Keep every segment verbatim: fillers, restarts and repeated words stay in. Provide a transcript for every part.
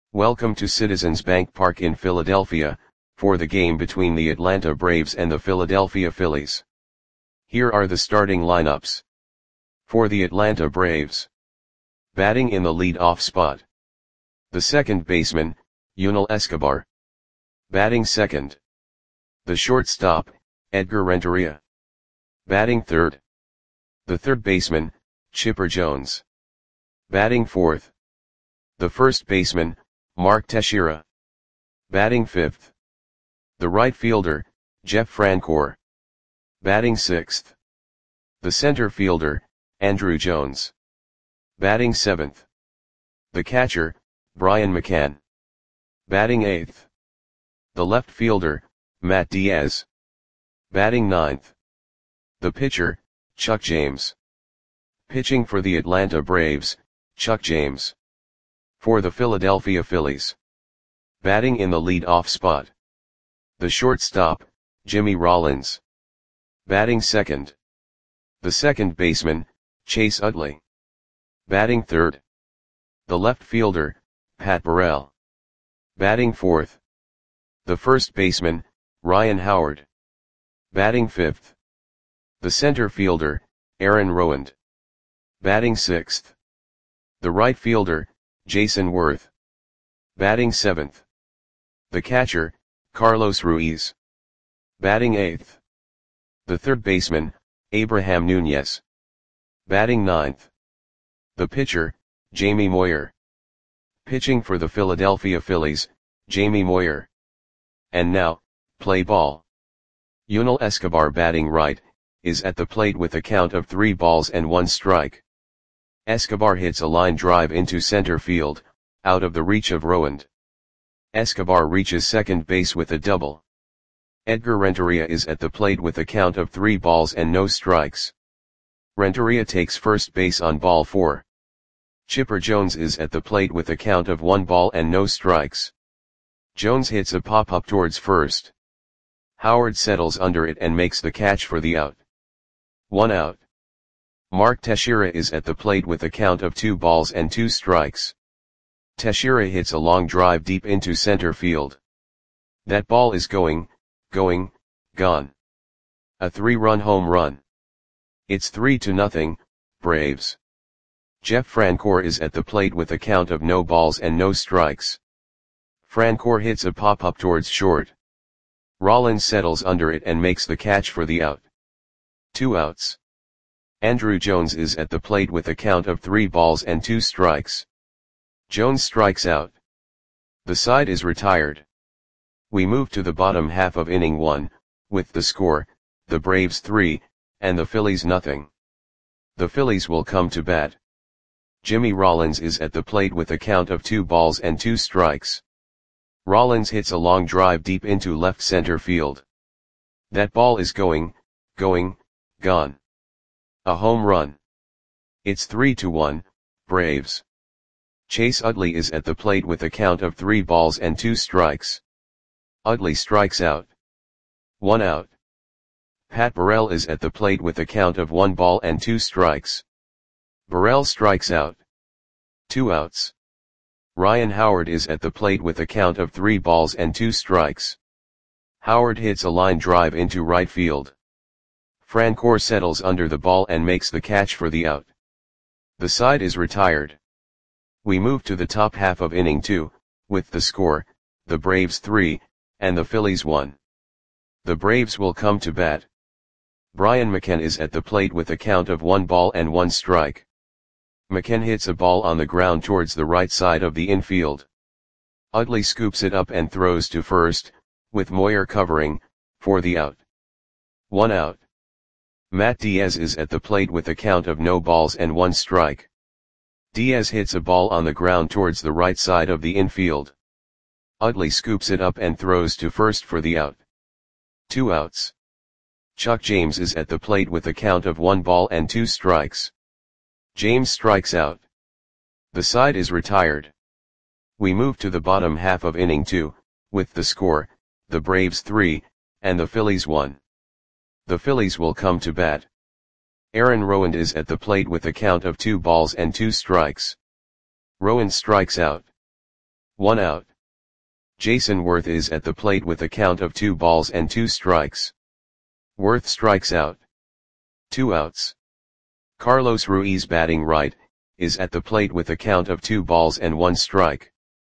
Welcome to Citizens Bank Park in Philadelphia, for the game between the Atlanta Braves and the Philadelphia Phillies. Here are the starting lineups. For the Atlanta Braves. Batting in the lead-off spot. The second baseman, Yunel Escobar. Batting second. The shortstop, Edgar Renteria. Batting third. The third baseman, Chipper Jones. Batting fourth. The first baseman, Mark Teixeira. Batting fifth. The right fielder, Jeff Francoeur. Batting sixth. The center fielder, Andruw Jones. Batting seventh. The catcher, Brian McCann. Batting eighth. The left fielder, Matt Diaz. Batting ninth. The pitcher, Chuck James. Pitching for the Atlanta Braves, Chuck James. For the Philadelphia Phillies. Batting in the lead-off spot. The shortstop, Jimmy Rollins. Batting second. The second baseman, Chase Utley. Batting third. The left fielder, Pat Burrell. Batting fourth. The first baseman, Ryan Howard. Batting fifth. The center fielder, Aaron Rowand. Batting sixth. The right fielder, Jason Worth. Batting seventh. The catcher, Carlos Ruiz. Batting eighth. The third baseman, Abraham Nunez. Batting ninth. The pitcher, Jamie Moyer. Pitching for the Philadelphia Phillies, Jamie Moyer. And now, play ball. Yunel Escobar batting right, is at the plate with a count of three balls and one strike. Escobar hits a line drive into center field, out of the reach of Rowand. Escobar reaches second base with a double. Edgar Renteria is at the plate with a count of three balls and no strikes. Renteria takes first base on ball four. Chipper Jones is at the plate with a count of one ball and no strikes. Jones hits a pop-up towards first. Howard settles under it and makes the catch for the out. One out. Mark Teixeira is at the plate with a count of two balls and two strikes. Teixeira hits a long drive deep into center field. That ball is going, going, gone. A three-run home run. It's three to nothing, Braves. Jeff Francoeur is at the plate with a count of no balls and no strikes. Francoeur hits a pop-up towards short. Rollins settles under it and makes the catch for the out. Two outs. Andruw Jones is at the plate with a count of three balls and two strikes. Jones strikes out. The side is retired. We move to the bottom half of inning one, with the score, the Braves three, and the Phillies nothing. The Phillies will come to bat. Jimmy Rollins is at the plate with a count of two balls and two strikes. Rollins hits a long drive deep into left center field. That ball is going, going, gone. A home run. It's three to one, Braves. Chase Utley is at the plate with a count of three balls and two strikes. Utley strikes out. One out. Pat Burrell is at the plate with a count of one ball and two strikes. Burrell strikes out. Two outs. Ryan Howard is at the plate with a count of three balls and two strikes. Howard hits a line drive into right field. Francoeur settles under the ball and makes the catch for the out. The side is retired. We move to the top half of inning two, with the score, the Braves three, and the Phillies one. The Braves will come to bat. Brian McCann is at the plate with a count of one ball and one strike. McCann hits a ball on the ground towards the right side of the infield. Utley scoops it up and throws to first, with Moyer covering, for the out. One out. Matt Diaz is at the plate with a count of no balls and one strike. Diaz hits a ball on the ground towards the right side of the infield. Utley scoops it up and throws to first for the out. Two outs. Chuck James is at the plate with a count of one ball and two strikes. James strikes out. The side is retired. We move to the bottom half of inning two, with the score, the Braves three, and the Phillies one. The Phillies will come to bat. Aaron Rowand is at the plate with a count of two balls and two strikes. Rowand strikes out. One out. Jason Worth is at the plate with a count of two balls and two strikes. Worth strikes out. Two outs. Carlos Ruiz batting right, is at the plate with a count of two balls and one strike.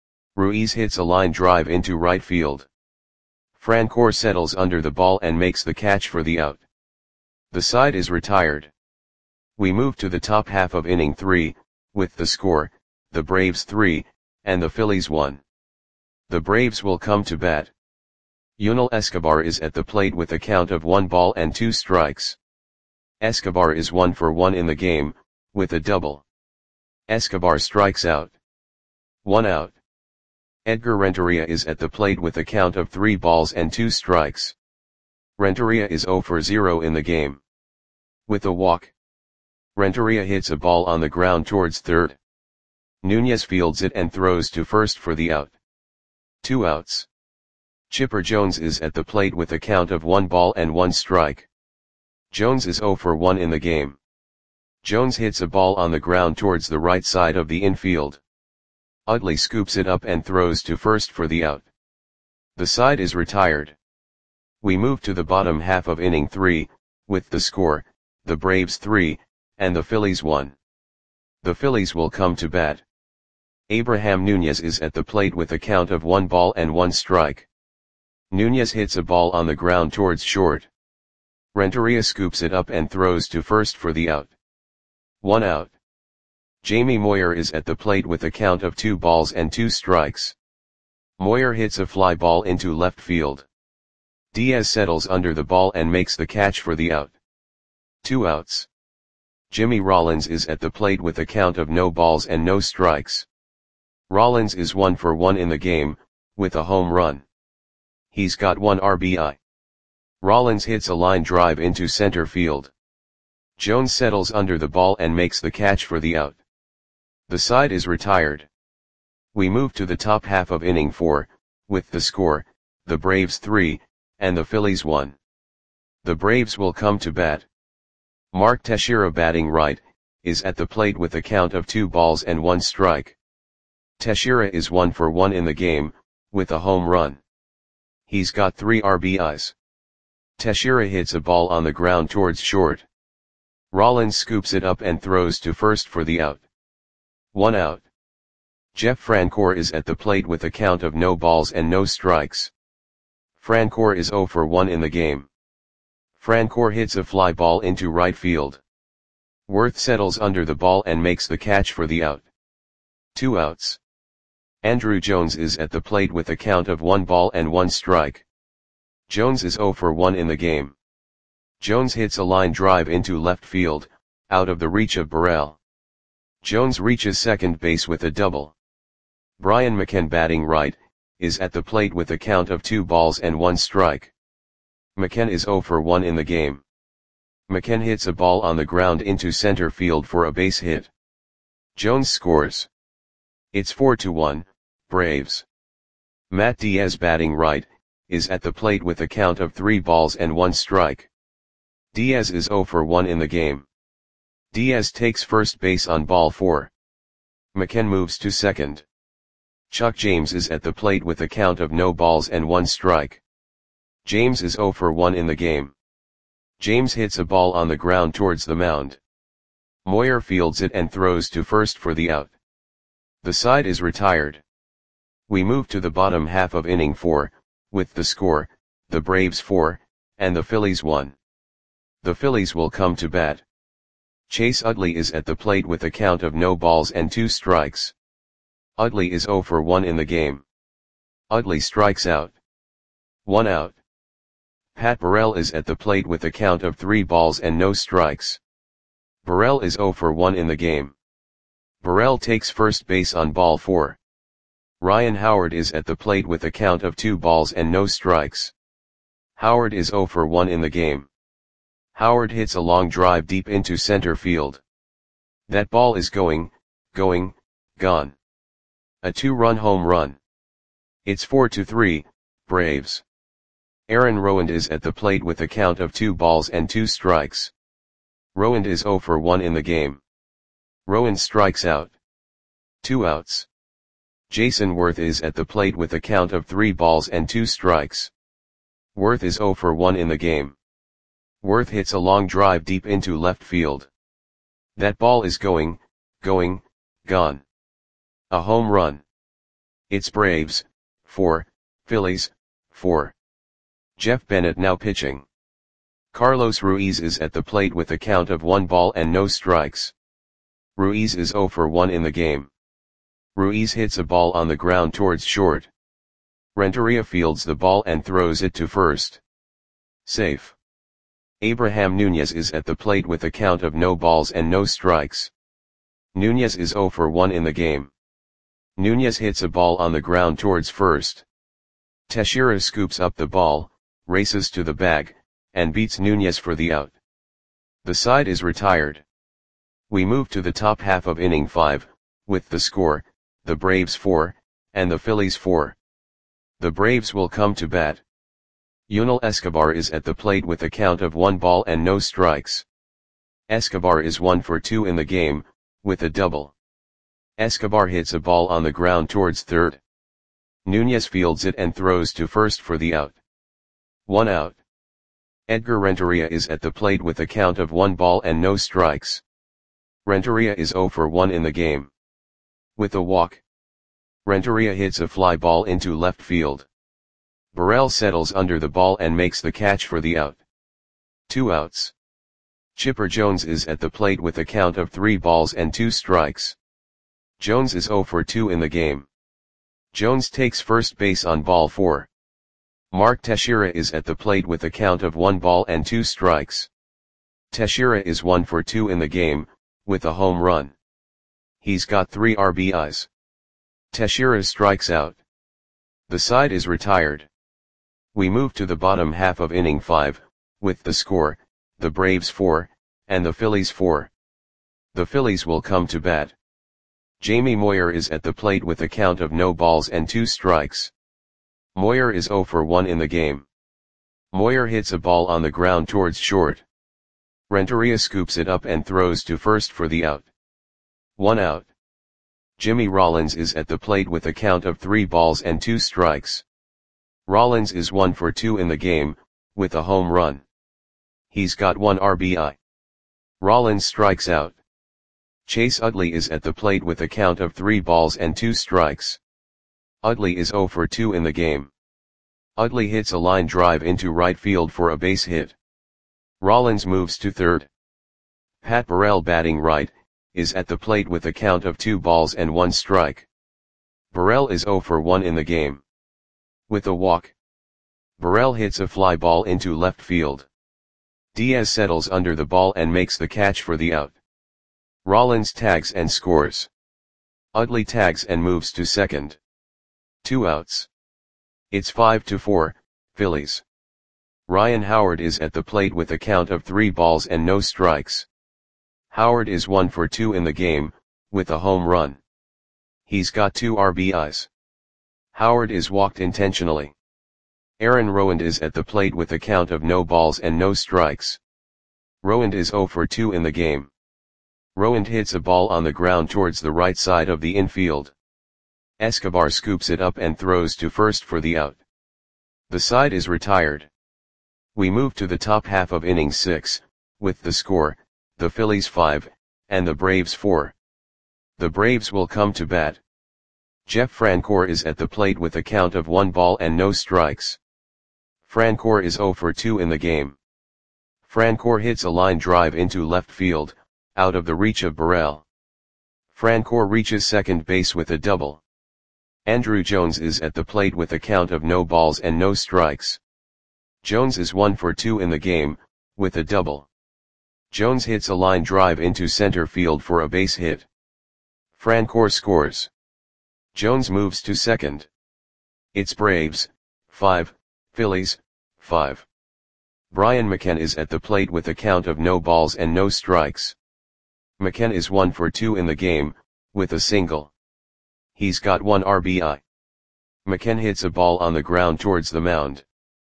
Ruiz hits a line drive into right field. Francoeur settles under the ball and makes the catch for the out. The side is retired. We move to the top half of inning three, with the score, the Braves three, and the Phillies one. The Braves will come to bat. Yunel Escobar is at the plate with a count of one ball and two strikes. Escobar is one for one in the game, with a double. Escobar strikes out. One out. Edgar Renteria is at the plate with a count of three balls and two strikes. Renteria is zero for zero in the game. With a walk. Renteria hits a ball on the ground towards third. Nunez fields it and throws to first for the out. Two outs. Chipper Jones is at the plate with a count of one ball and one strike. Jones is zero for one in the game. Jones hits a ball on the ground towards the right side of the infield. Utley scoops it up and throws to first for the out. The side is retired. We move to the bottom half of inning three, with the score, the Braves three, and the Phillies one. The Phillies will come to bat. Abraham Nunez is at the plate with a count of one ball and one strike. Nunez hits a ball on the ground towards short. Renteria scoops it up and throws to first for the out. One out. Jamie Moyer is at the plate with a count of two balls and two strikes. Moyer hits a fly ball into left field. Diaz settles under the ball and makes the catch for the out. Two outs. Jimmy Rollins is at the plate with a count of no balls and no strikes. Rollins is one for one in the game, with a home run. He's got one R B I. Rollins hits a line drive into center field. Jones settles under the ball and makes the catch for the out. The side is retired. We move to the top half of inning four, with the score, the Braves three, and the Phillies one. The Braves will come to bat. Mark Teixeira batting right, is at the plate with a count of two balls and one strike. Teixeira is one for one in the game, with a home run. He's got three R B Is. Teixeira hits a ball on the ground towards short. Rollins scoops it up and throws to first for the out. One out. Jeff Francoeur is at the plate with a count of no balls and no strikes. Francoeur is zero for one in the game. Francoeur hits a fly ball into right field. Worth settles under the ball and makes the catch for the out. Two outs. Andruw Jones is at the plate with a count of one ball and one strike. Jones is zero for one in the game. Jones hits a line drive into left field, out of the reach of Burrell. Jones reaches second base with a double. Brian McCann batting right, is at the plate with a count of two balls and one strike. McCann is zero for one in the game. McCann hits a ball on the ground into center field for a base hit. Jones scores. It's four to one, Braves. Matt Diaz batting right, is at the plate with a count of three balls and one strike. Diaz is zero for one in the game. Diaz takes first base on ball four. McCann moves to second. Chuck James is at the plate with a count of no balls and one strike. James is zero for one in the game. James hits a ball on the ground towards the mound. Moyer fields it and throws to first for the out. The side is retired. We move to the bottom half of inning four, with the score, the Braves four, and the Phillies one. The Phillies will come to bat. Chase Utley is at the plate with a count of no balls and two strikes. Utley is zero for one in the game. Utley strikes out. One out. Pat Burrell is at the plate with a count of three balls and no strikes. Burrell is zero for one in the game. Burrell takes first base on ball four. Ryan Howard is at the plate with a count of two balls and no strikes. Howard is zero for one in the game. Howard hits a long drive deep into center field. That ball is going, going, gone. A two-run home run. It's four to three, Braves. Aaron Rowand is at the plate with a count of two balls and two strikes. Rowand is zero for one in the game. Rowand strikes out. Two outs. Jason Worth is at the plate with a count of three balls and two strikes. Worth is zero for one in the game. Worth hits a long drive deep into left field. That ball is going, going, gone. A home run. It's Braves, four, Phillies, four. Jeff Bennett now pitching. Carlos Ruiz is at the plate with a count of one ball and no strikes. Ruiz is zero for one in the game. Ruiz hits a ball on the ground towards short. Renteria fields the ball and throws it to first. Safe. Abraham Nunez is at the plate with a count of no balls and no strikes. Nunez is zero for one in the game. Nunez hits a ball on the ground towards first. Teixeira scoops up the ball, races to the bag, and beats Nunez for the out. The side is retired. We move to the top half of inning five, with the score, the Braves four, and the Phillies four. The Braves will come to bat. Yunel Escobar is at the plate with a count of one ball and no strikes. Escobar is one for two in the game, with a double. Escobar hits a ball on the ground towards third. Nunez fields it and throws to first for the out. One out. Edgar Renteria is at the plate with a count of one ball and no strikes. Renteria is zero for one in the game. With a walk. Renteria hits a fly ball into left field. Burrell settles under the ball and makes the catch for the out. Two outs. Chipper Jones is at the plate with a count of three balls and two strikes. Jones is zero for two in the game. Jones takes first base on ball four. Mark Teixeira is at the plate with a count of one ball and two strikes. Teixeira is one for two in the game, with a home run. He's got three R B Is. Teixeira strikes out. The side is retired. We move to the bottom half of inning five, with the score, the Braves four, and the Phillies four. The Phillies will come to bat. Jamie Moyer is at the plate with a count of no balls and two strikes. Moyer is zero for one in the game. Moyer hits a ball on the ground towards short. Renteria scoops it up and throws to first for the out. One out. Jimmy Rollins is at the plate with a count of three balls and two strikes. Rollins is one for two in the game, with a home run. He's got one R B I. Rollins strikes out. Chase Utley is at the plate with a count of three balls and two strikes. Utley is zero for two in the game. Utley hits a line drive into right field for a base hit. Rollins moves to third. Pat Burrell, batting right, is at the plate with a count of two balls and one strike. Burrell is zero for one in the game. With a walk. Burrell hits a fly ball into left field. Diaz settles under the ball and makes the catch for the out. Rollins tags and scores. Utley tags and moves to second. Two outs. It's five to four, Phillies. Ryan Howard is at the plate with a count of three balls and no strikes. Howard is one for two in the game, with a home run. He's got two R B Is. Howard is walked intentionally. Aaron Rowand is at the plate with a count of no balls and no strikes. Rowand is zero for two in the game. Rowand hits a ball on the ground towards the right side of the infield. Escobar scoops it up and throws to first for the out. The side is retired. We move to the top half of inning six, with the score, the Phillies five, and the Braves four. The Braves will come to bat. Jeff Francoeur is at the plate with a count of one ball and no strikes. Francoeur is zero for two in the game. Francoeur hits a line drive into left field, out of the reach of Burrell. Francoeur reaches second base with a double. Andruw Jones is at the plate with a count of no balls and no strikes. Jones is one for two in the game, with a double. Jones hits a line drive into center field for a base hit. Francoeur scores. Jones moves to second. It's Braves, five, Phillies, five. Brian McCann is at the plate with a count of no balls and no strikes. McCann is one for two in the game, with a single. He's got one R B I. McCann hits a ball on the ground towards the mound.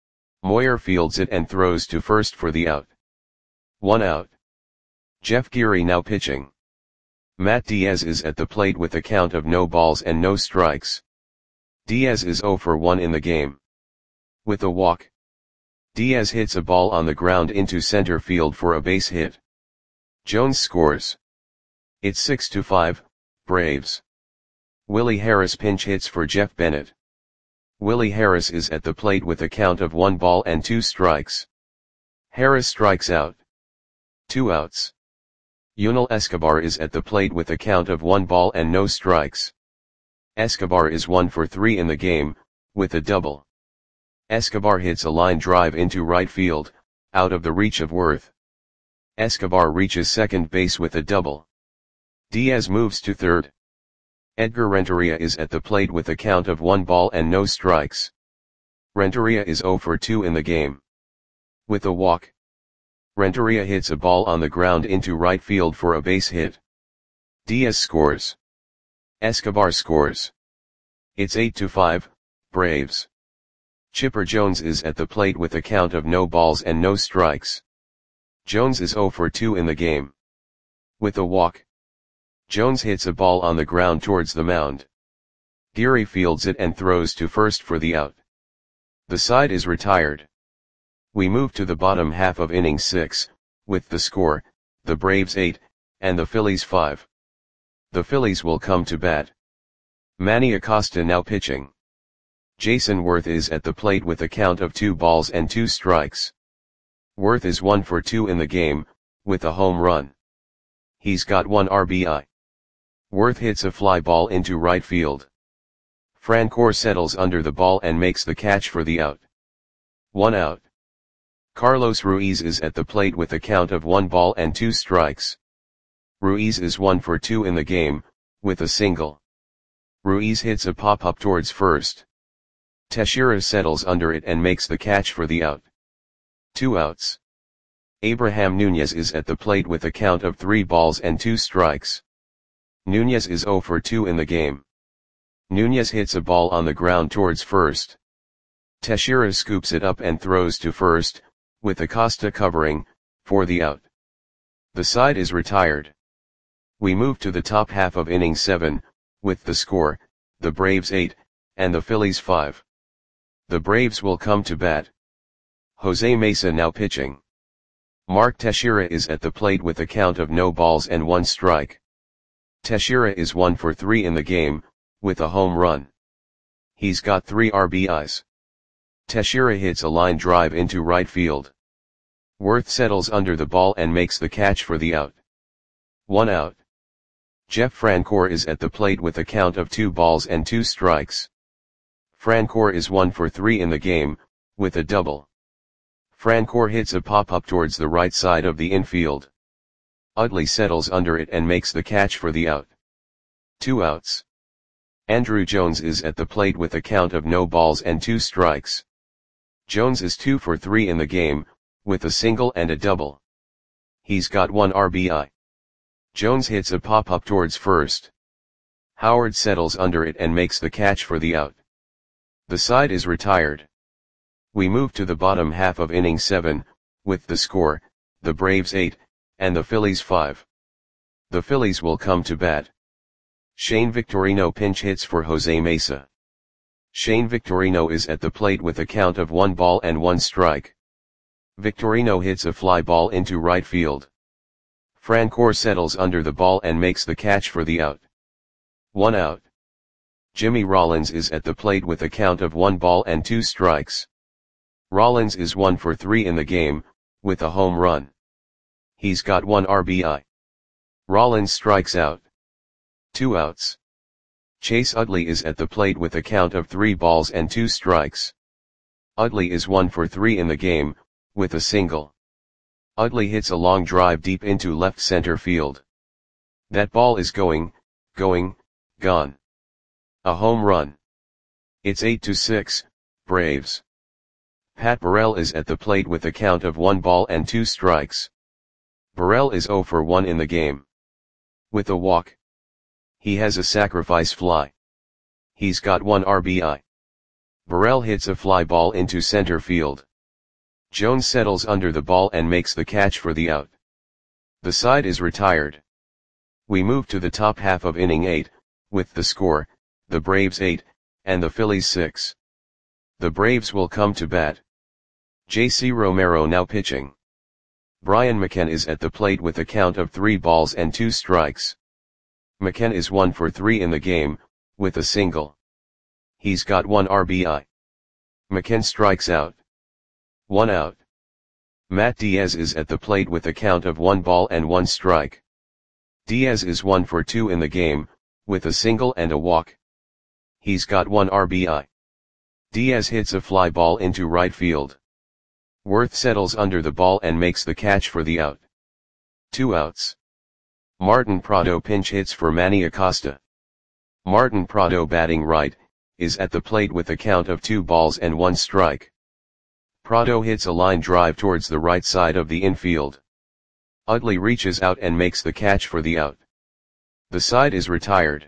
Moyer fields it and throws to first for the out. One out. Jeff Geary now pitching. Matt Diaz is at the plate with a count of no balls and no strikes. Diaz is zero for one in the game. With a walk, Diaz hits a ball on the ground into center field for a base hit. Jones scores. It's six to five, Braves. Willie Harris pinch hits for Jeff Bennett. Willie Harris is at the plate with a count of one ball and two strikes. Harris strikes out. Two outs. Yunel Escobar is at the plate with a count of one ball and no strikes. Escobar is one for three in the game, with a double. Escobar hits a line drive into right field, out of the reach of Worth. Escobar reaches second base with a double. Diaz moves to third. Edgar Renteria is at the plate with a count of one ball and no strikes. Renteria is zero for two in the game. With a walk, Renteria hits a ball on the ground into right field for a base hit. Diaz scores. Escobar scores. It's eight to five, Braves. Chipper Jones is at the plate with a count of no balls and no strikes. Jones is zero for two in the game. With a walk, Jones hits a ball on the ground towards the mound. Geary fields it and throws to first for the out. The side is retired. We move to the bottom half of inning six, with the score, the Braves eight, and the Phillies five. The Phillies will come to bat. Manny Acosta now pitching. Jason Worth is at the plate with a count of two balls and two strikes. Worth is one for two in the game, with a home run. He's got one R B I. Worth hits a fly ball into right field. Francoeur settles under the ball and makes the catch for the out. One out. Carlos Ruiz is at the plate with a count of one ball and two strikes. Ruiz is one for two in the game, with a single. Ruiz hits a pop-up towards first. Teixeira settles under it and makes the catch for the out. Two outs. Abraham Nunez is at the plate with a count of three balls and two strikes. Nunez is zero for two in the game. Nunez hits a ball on the ground towards first. Teixeira scoops it up and throws to first, with Acosta covering, for the out. The side is retired. We move to the top half of inning seven, with the score, the Braves eight, and the Phillies five. The Braves will come to bat. Jose Mesa now pitching. Mark Teixeira is at the plate with a count of no balls and one strike. Teixeira is one for three in the game, with a home run. He's got three R B Is. Teixeira hits a line drive into right field. Worth settles under the ball and makes the catch for the out. One out. Jeff Francoeur is at the plate with a count of two balls and two strikes. Francoeur is one for three in the game, with a double. Francoeur hits a pop-up towards the right side of the infield. Utley settles under it and makes the catch for the out. Two outs. Andruw Jones is at the plate with a count of no balls and two strikes. Jones is two for three in the game, with a single and a double. He's got one R B I. Jones hits a pop-up towards first. Howard settles under it and makes the catch for the out. The side is retired. We move to the bottom half of inning seven, with the score, the Braves eight, and the Phillies five. The Phillies will come to bat. Shane Victorino pinch hits for Jose Mesa. Shane Victorino is at the plate with a count of one ball and one strike. Victorino hits a fly ball into right field. Francoeur settles under the ball and makes the catch for the out. One out. Jimmy Rollins is at the plate with a count of one ball and two strikes. Rollins is one for three in the game, with a home run. He's got one R B I. Rollins strikes out. Two outs. Chase Utley is at the plate with a count of three balls and two strikes. Utley is one for three in the game, with a single. Utley hits a long drive deep into left center field. That ball is going, going, gone. A home run. It's eight to six, Braves. Pat Burrell is at the plate with a count of one ball and two strikes. Burrell is zero for one in the game. With a walk, he has a sacrifice fly. He's got one R B I. Burrell hits a fly ball into center field. Jones settles under the ball and makes the catch for the out. The side is retired. We move to the top half of inning eight, with the score, the Braves eight, and the Phillies six. The Braves will come to bat. J C Romero now pitching. Brian McCann is at the plate with a count of three balls and two strikes. McCann is one for three in the game, with a single. He's got one R B I. McCann strikes out. One out. Matt Diaz is at the plate with a count of one ball and one strike. Diaz is one for two in the game, with a single and a walk. He's got one R B I. Diaz hits a fly ball into right field. Worth settles under the ball and makes the catch for the out. Two outs. Martin Prado pinch hits for Manny Acosta. Martin Prado, batting right, is at the plate with a count of two balls and one strike. Prado hits a line drive towards the right side of the infield. Utley reaches out and makes the catch for the out. The side is retired.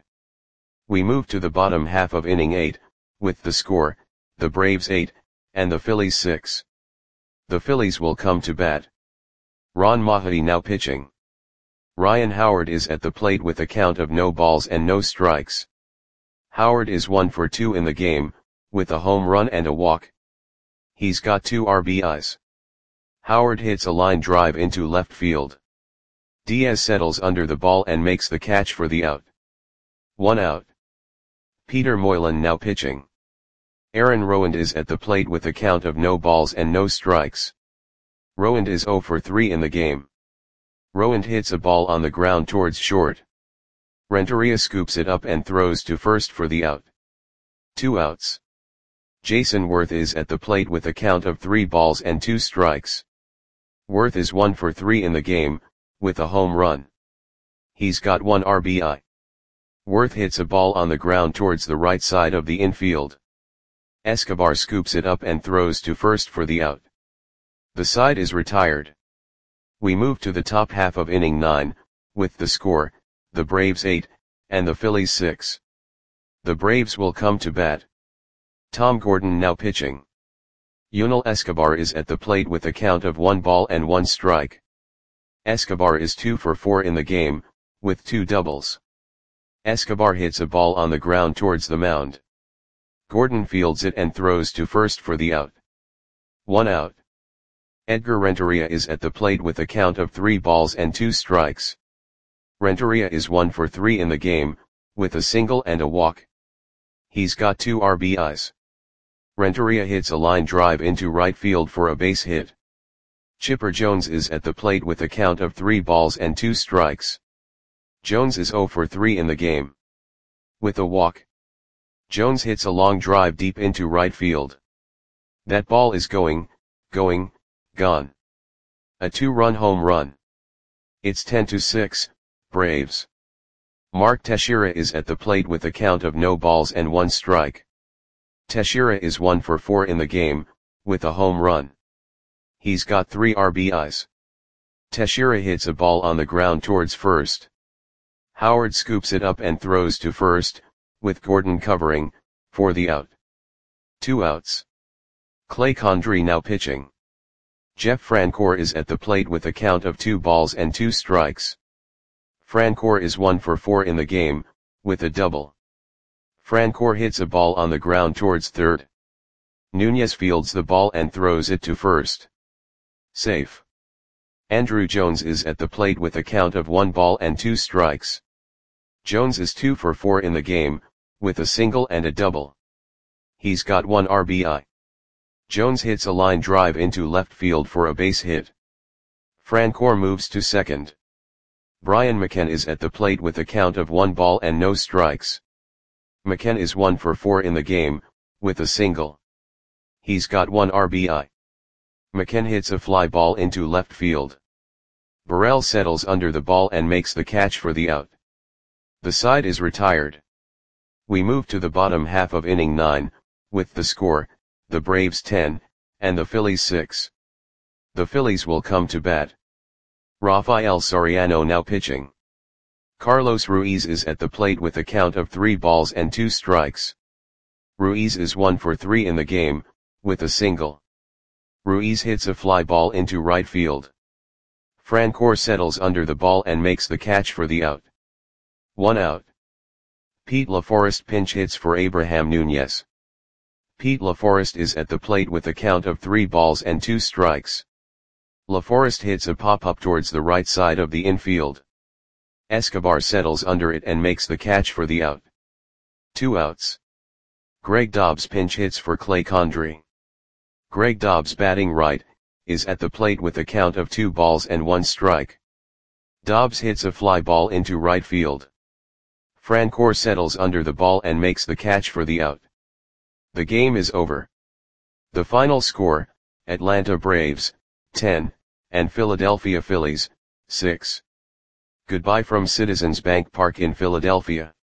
We move to the bottom half of inning eight, with the score, the Braves eight, and the Phillies six. The Phillies will come to bat. Ron Mahaty now pitching. Ryan Howard is at the plate with a count of no balls and no strikes. Howard is one for two in the game, with a home run and a walk. He's got two R B Is. Howard hits a line drive into left field. Diaz settles under the ball and makes the catch for the out. One out. Peter Moylan now pitching. Aaron Rowand is at the plate with a count of no balls and no strikes. Rowand is zero for three in the game. Rowand hits a ball on the ground towards short. Renteria scoops it up and throws to first for the out. Two outs. Jason Worth is at the plate with a count of three balls and two strikes. Worth is one for three in the game, with a home run. He's got one R B I. Worth hits a ball on the ground towards the right side of the infield. Escobar scoops it up and throws to first for the out. The side is retired. We move to the top half of inning nine, with the score, the Braves eight, and the Phillies six. The Braves will come to bat. Tom Gordon now pitching. Yunel Escobar is at the plate with a count of one ball and one strike. Escobar is two for four in the game, with two doubles. Escobar hits a ball on the ground towards the mound. Gordon fields it and throws to first for the out. One out. Edgar Renteria is at the plate with a count of three balls and two strikes. Renteria is one for three in the game, with a single and a walk. He's got two R B Is. Renteria hits a line drive into right field for a base hit. Chipper Jones is at the plate with a count of three balls and two strikes. Jones is zero for three in the game. With a walk. Jones hits a long drive deep into right field. That ball is going, going, gone. A two-run home run. It's ten to six, Braves. Mark Teixeira is at the plate with a count of no balls and one strike. Teixeira is one for four in the game, with a home run. He's got three R B Is. Teixeira hits a ball on the ground towards first. Howard scoops it up and throws to first, with Gordon covering, for the out. Two outs. Clay Condrey now pitching. Jeff Francoeur is at the plate with a count of two balls and two strikes. Francoeur is one for four in the game, with a double. Francoeur hits a ball on the ground towards third. Nunez fields the ball and throws it to first. Safe. Andrew Jones is at the plate with a count of one ball and two strikes. Jones is two for four in the game, with a single and a double. He's got one R B I. Jones hits a line drive into left field for a base hit. Francoeur moves to second. Brian McCann is at the plate with a count of one ball and no strikes. McCann is one for four in the game, with a single. He's got one R B I. McCann hits a fly ball into left field. Burrell settles under the ball and makes the catch for the out. The side is retired. We move to the bottom half of inning nine, with the score, the Braves ten, and the Phillies six. The Phillies will come to bat. Rafael Soriano now pitching. Carlos Ruiz is at the plate with a count of three balls and two strikes. Ruiz is one for three in the game, with a single. Ruiz hits a fly ball into right field. Francoeur settles under the ball and makes the catch for the out. One out. Pete LaForest pinch hits for Abraham Nunez. Pete LaForest is at the plate with a count of three balls and two strikes. LaForest hits a pop-up towards the right side of the infield. Escobar settles under it and makes the catch for the out. Two outs. Greg Dobbs pinch hits for Clay Condrey. Greg Dobbs, batting right, is at the plate with a count of two balls and one strike. Dobbs hits a fly ball into right field. Francoeur settles under the ball and makes the catch for the out. The game is over. The final score, Atlanta Braves, ten, and Philadelphia Phillies, six. Goodbye from Citizens Bank Park in Philadelphia.